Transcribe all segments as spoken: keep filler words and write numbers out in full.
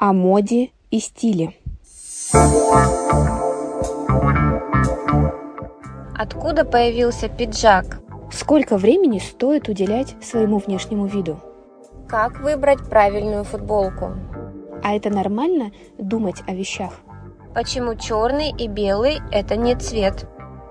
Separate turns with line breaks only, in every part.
о моде и стиле.
Откуда появился пиджак?
Сколько времени стоит уделять своему внешнему виду?
Как выбрать правильную футболку?
А это нормально думать о вещах?
Почему черный и белый – это не цвет?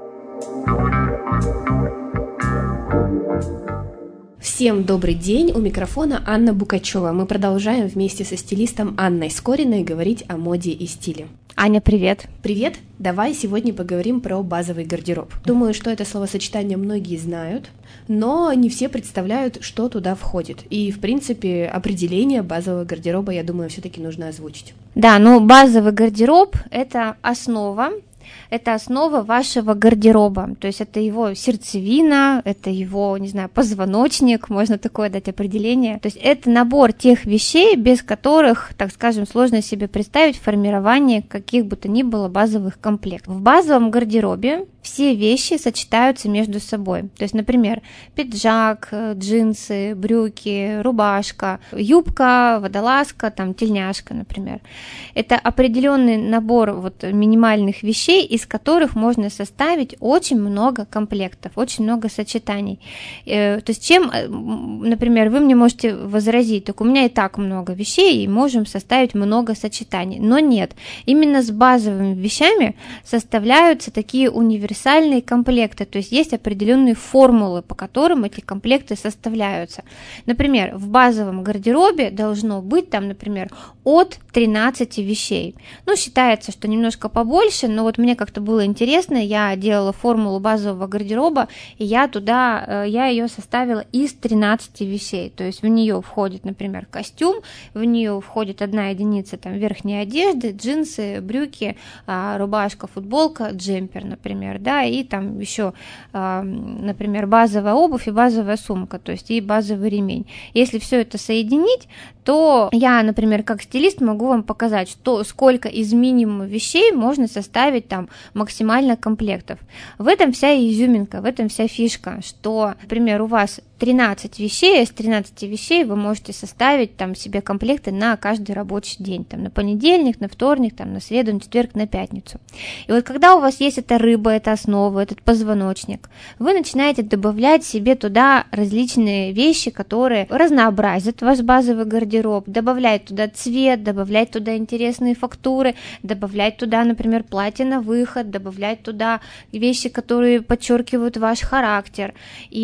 Всем добрый день, у микрофона Анна Букачева. Мы продолжаем вместе со стилистом Анной Скориной говорить о моде и стиле.
Аня, привет!
Привет! Давай сегодня поговорим про базовый гардероб. Думаю, что это словосочетание многие знают, но не все представляют, что туда входит. И, в принципе, определение базового гардероба, я думаю, все-таки нужно озвучить.
Да, ну базовый гардероб – это основа, это основа вашего гардероба, то есть это его сердцевина, это его, не знаю, позвоночник, можно такое дать определение. То есть это набор тех вещей, без которых, так скажем, сложно себе представить формирование каких бы то ни было базовых комплектов. В базовом гардеробе все вещи сочетаются между собой. То есть, например, пиджак, джинсы, брюки, рубашка, юбка, водолазка, там, тельняшка, например. Это определенный набор вот минимальных вещей, из которых можно составить очень много комплектов, очень много сочетаний. То есть, чем, например, вы мне можете возразить, так у меня и так много вещей, и можем составить много сочетаний. Но нет, именно с базовыми вещами составляются такие универсальные универсальные комплекты, то есть есть определенные формулы, по которым эти комплекты составляются. Например, в базовом гардеробе должно быть там, например, от тринадцати вещей. Ну, считается, что немножко побольше, но вот мне как-то было интересно, я делала формулу базового гардероба, и я туда, я ее составила из тринадцати вещей, то есть в нее входит, например, костюм, в нее входит одна единица там верхней одежды, джинсы, брюки, рубашка, футболка, джемпер, например, да, и там еще, например, базовая обувь и базовая сумка, то есть и базовый ремень. Если все это соединить, то я, например, как стилист могу вам показать, что сколько из минимума вещей можно составить там максимально комплектов. В этом вся изюминка, в этом вся фишка, что, например, у вас тринадцать вещей, из тринадцати вещей вы можете составить там себе комплекты на каждый рабочий день, там на понедельник, на вторник, там на среду, на четверг, на пятницу. И вот когда у вас есть эта рыба, эта основа, этот позвоночник, вы начинаете добавлять себе туда различные вещи, которые разнообразят ваш базовый гардероб, добавлять туда цвет, добавлять туда интересные фактуры, добавлять туда, например, платье на выход, добавлять туда вещи, которые подчеркивают ваш характер.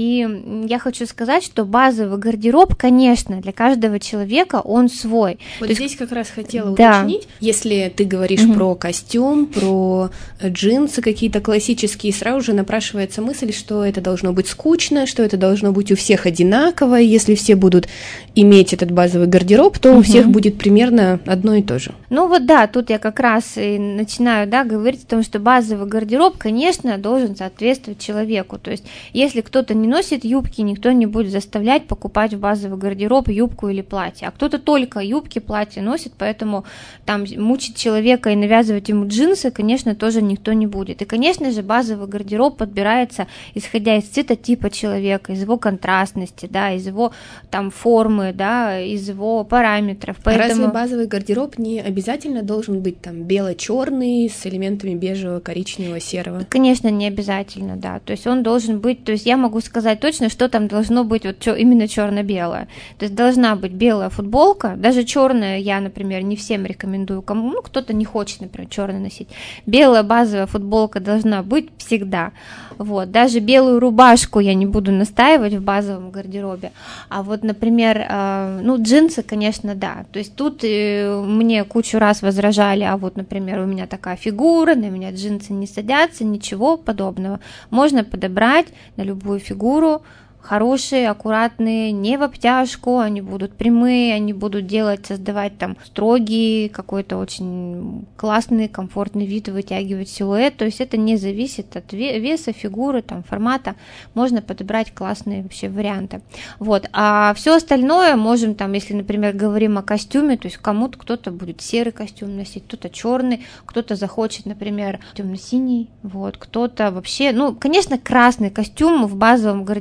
И я хочу сказать, что базовый гардероб, конечно, для каждого человека он свой.
Вот
То
здесь
есть...
как раз хотела
да.
уточнить, если ты говоришь угу. про костюм, про джинсы какие-то классические, сразу же напрашивается мысль, что это должно быть скучно, что это должно быть у всех одинаково, если все будут иметь этот базовый гардероб, то угу. у всех будет примерно одно и то же.
Ну вот да, тут я как раз и начинаю, да, говорить о том, что базовый гардероб, конечно, должен соответствовать человеку. То есть если кто-то не носит юбки, никто не будет заставлять покупать в базовый гардероб юбку или платье, а кто-то только юбки, платья носит, поэтому там мучить человека и навязывать ему джинсы, конечно, тоже никто не будет. И, конечно же, базовый гардероб подбирается исходя из цветотипа человека, из его контрастности, да, из его там формы, да, из его параметров. Поэтому...
Разве базовый гардероб не обязательно должен быть там бело-черный с элементами бежевого, коричневого, серого?
Конечно, не обязательно, да. То есть он должен быть, то есть я могу сказать точно, что там должно быть вот чё, именно черно-белое. То есть должна быть белая футболка, даже черная я, например, не всем рекомендую, кому, ну, кто-то не хочет, например, черный носить. Белая базовая футболка должна быть всегда. Вот. Даже белую рубашку я не буду настаивать в базовом гардеробе. А вот, например, э, ну, джинсы, конечно, да. То есть тут э, мне кучу раз возражали, а вот, например, у меня такая фигура, на меня джинсы не садятся, ничего подобного. Можно подобрать на любую фигуру хорошие, аккуратные, не в обтяжку, они будут прямые, они будут делать, создавать там строгий, какой-то очень классный, комфортный вид, вытягивать силуэт, то есть это не зависит от веса, фигуры, там, формата, можно подобрать классные вообще варианты. Вот, а все остальное можем там, если, например, говорим о костюме, то есть кому-то кто-то будет серый костюм носить, кто-то черный, кто-то захочет, например, темно-синий, вот, кто-то вообще, ну, конечно, красный костюм в базовом гардеробе,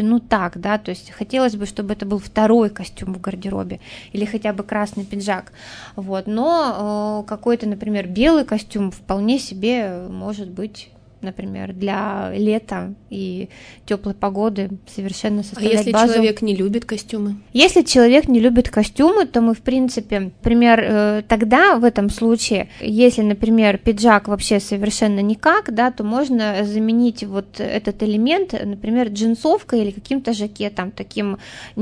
ну так, да, то есть хотелось бы, чтобы это был второй костюм в гардеробе или хотя бы красный пиджак, вот, но э, какой-то, например, белый костюм вполне себе может быть, например, для лета и теплой погоды совершенно составлять
базу. А если
базу.
человек не любит костюмы?
Если человек не любит костюмы, то мы, в принципе, например, тогда в этом случае, если, например, пиджак вообще совершенно никак, да, то можно заменить вот этот элемент, например, джинсовкой или каким-то жакетом, таким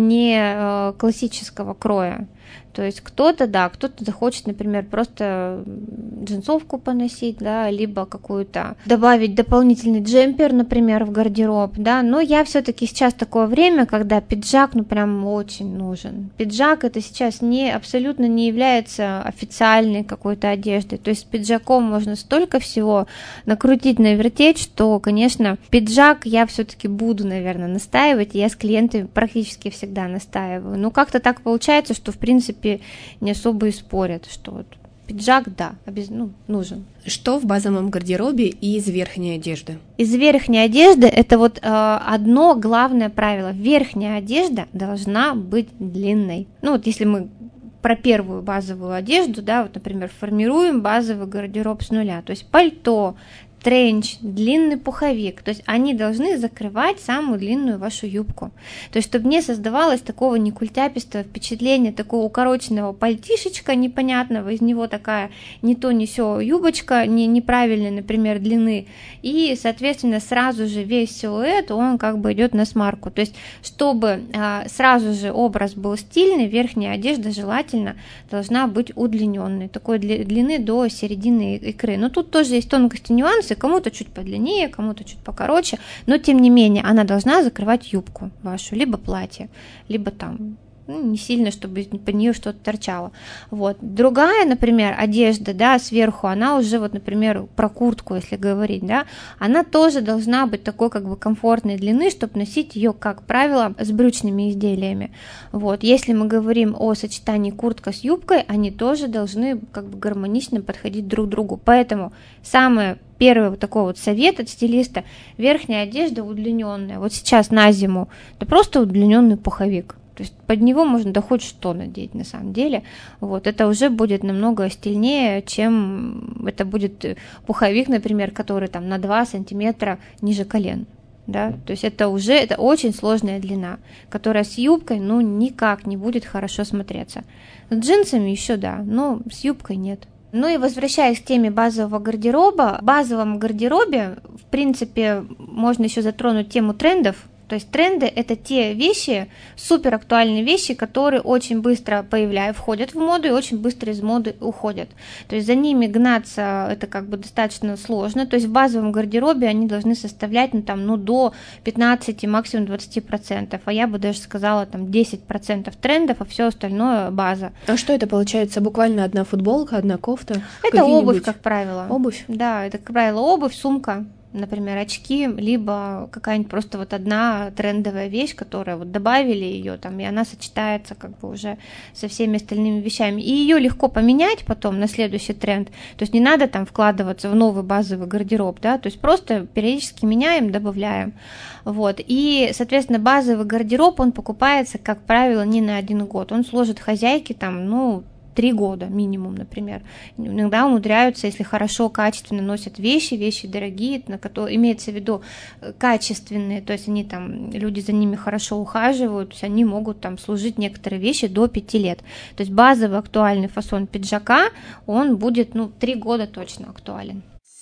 не классического кроя. То есть кто-то, да, кто-то захочет, например, просто джинсовку поносить, да, либо какую-то добавить дополнительный джемпер, например, в гардероб, да, но я все-таки сейчас такое время, когда пиджак, ну, прям очень нужен. Пиджак это сейчас не, абсолютно не является официальной какой-то одеждой, то есть с пиджаком можно столько всего накрутить, навертеть, что, конечно, пиджак я все-таки буду, наверное, настаивать, и я с клиентами практически всегда настаиваю, но как-то так получается, что, в принципе, не особо и спорят, что вот пиджак, да, обез... ну, нужен.
Что в базовом гардеробе из верхней одежды?
Из верхней одежды это вот э, одно главное правило. Верхняя одежда должна быть длинной. Ну вот если мы про первую базовую одежду, да, вот, например, формируем базовый гардероб с нуля, то есть пальто, тренч, длинный пуховик, то есть они должны закрывать самую длинную вашу юбку, то есть чтобы не создавалось такого некультяпистого впечатления, такого укороченного пальтишечка непонятного, из него такая не то не сё юбочка не, неправильной, например, длины, и, соответственно, сразу же весь силуэт, он как бы идет на смарку, то есть чтобы а, сразу же образ был стильный, верхняя одежда желательно должна быть удлиненной, такой длины до середины икры, но тут тоже есть тонкости, нюансы, кому-то чуть подлиннее, кому-то чуть покороче, но тем не менее она должна закрывать юбку вашу, либо платье, либо там, ну, не сильно, чтобы под нее что-то торчало. Вот. Другая, например, одежда, да, сверху, она уже, вот, например, про куртку, если говорить, да, она тоже должна быть такой, как бы, комфортной длины, чтобы носить ее, как правило, с брючными изделиями. Вот. Если мы говорим о сочетании куртка с юбкой, они тоже должны, как бы, гармонично подходить друг к другу. Поэтому самое первый вот такой вот совет от стилиста: верхняя одежда удлиненная. Вот сейчас на зиму это просто удлиненный пуховик. То есть под него можно да хоть что надеть на самом деле. Вот, это уже будет намного стильнее, чем это будет пуховик, например, который там на два сантиметра ниже колен. Да? То есть это уже это очень сложная длина, которая с юбкой ну никак не будет хорошо смотреться. С джинсами еще да, но с юбкой нет. Ну и возвращаясь к теме базового гардероба, в базовом гардеробе, в принципе, можно еще затронуть тему трендов. То есть тренды – это те вещи, супер актуальные вещи, которые очень быстро появляются, входят в моду и очень быстро из моды уходят. То есть за ними гнаться это как бы достаточно сложно. То есть в базовом гардеробе они должны составлять ну, там, ну, до пятнадцати, максимум двадцати процентов. А я бы даже сказала там десять процентов трендов, а все остальное база.
А что это получается? Буквально одна футболка, одна кофта?
Это обувь, как правило.
Обувь?
Да, это, как правило, обувь, сумка. Например, очки, либо какая-нибудь просто вот одна трендовая вещь, которая вот добавили ее там, и она сочетается как бы уже со всеми остальными вещами. И ее легко поменять потом на следующий тренд. То есть не надо там вкладываться в новый базовый гардероб, да, то есть просто периодически меняем, добавляем. Вот. И, соответственно, базовый гардероб, он покупается, как правило, не на один год. Он служит хозяйке там, ну, три года минимум, например. Иногда умудряются, если хорошо, качественно носят вещи, вещи дорогие, на которые имеется в виду качественные, то есть они там, люди за ними хорошо ухаживают, то есть они могут там служить некоторые вещи до пяти лет. То есть базовый актуальный фасон пиджака, он будет, ну, три года точно актуален.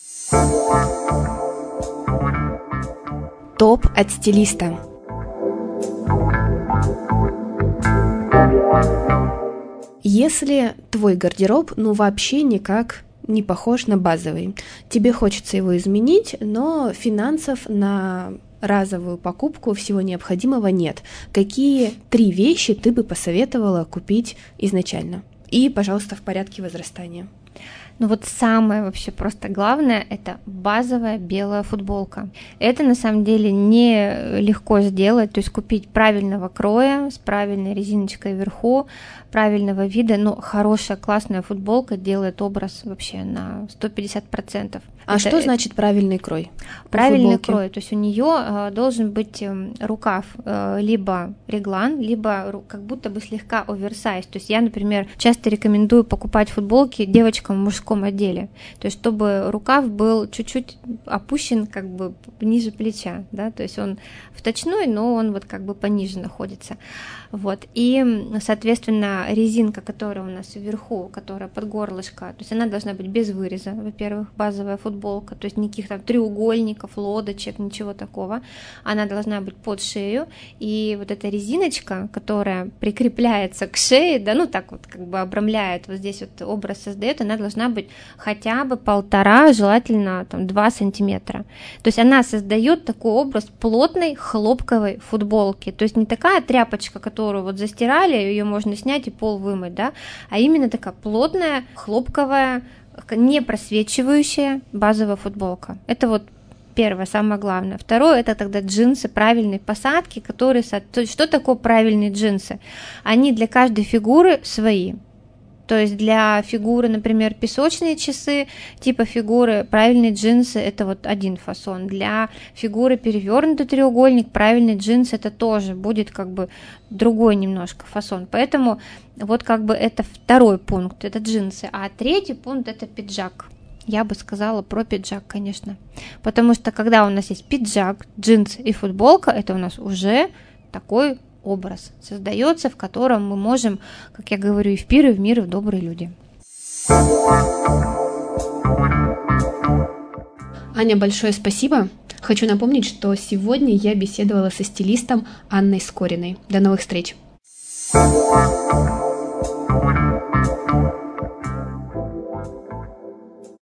Топ от стилиста. Если твой гардероб, ну, вообще никак не похож на базовый, тебе хочется его изменить, но финансов на разовую покупку всего необходимого нет, какие три вещи ты бы посоветовала купить изначально? И, пожалуйста, в порядке возрастания.
Ну вот самое вообще просто главное – это базовая белая футболка. Это на самом деле не легко сделать, то есть купить правильного кроя, с правильной резиночкой вверху, правильного вида, но хорошая классная футболка делает образ вообще на сто пятьдесят процентов.
А это, что значит правильный крой?
Правильный крой, то есть у нее э, должен быть э, рукав э, либо реглан, либо как будто бы слегка оверсайз. То есть я, например, часто рекомендую покупать футболки девочкам в мужском отделе, то есть чтобы рукав был чуть-чуть опущен как бы ниже плеча, да, то есть он вточной, но он вот как бы пониже находится. Вот. И, соответственно, резинка, которая у нас вверху, которая под горлышко, то есть она должна быть без выреза, во-первых, базовая футболка, то есть никаких там треугольников, лодочек, ничего такого. Она должна быть под шею, и вот эта резиночка, которая прикрепляется к шее, да, ну так вот как бы обрамляет, вот здесь вот образ создает, она должна быть хотя бы полтора, желательно там два сантиметра. То есть она создает такой образ плотной хлопковой футболки, то есть не такая тряпочка, которую вот застирали, ее можно снять и пол вымыть, да, а именно такая плотная, хлопковая, не просвечивающая базовая футболка. Это вот первое, самое главное. Второе, это тогда джинсы правильной посадки, которые... То есть что такое правильные джинсы? Они для каждой фигуры свои. То есть для фигуры, например, песочные часы, типа фигуры правильные джинсы – это вот один фасон. Для фигуры перевернутый треугольник, правильные джинсы – это тоже будет как бы другой немножко фасон. Поэтому вот как бы это второй пункт, это джинсы. А третий пункт – это пиджак. Я бы сказала про пиджак, конечно. Потому что когда у нас есть пиджак, джинсы и футболка, это у нас уже такой образ создается, в котором мы можем, как я говорю, и в пир, и в мир, и в добрые люди.
Аня, большое спасибо. Хочу напомнить, что сегодня я беседовала со стилистом Анной Скориной. До новых встреч!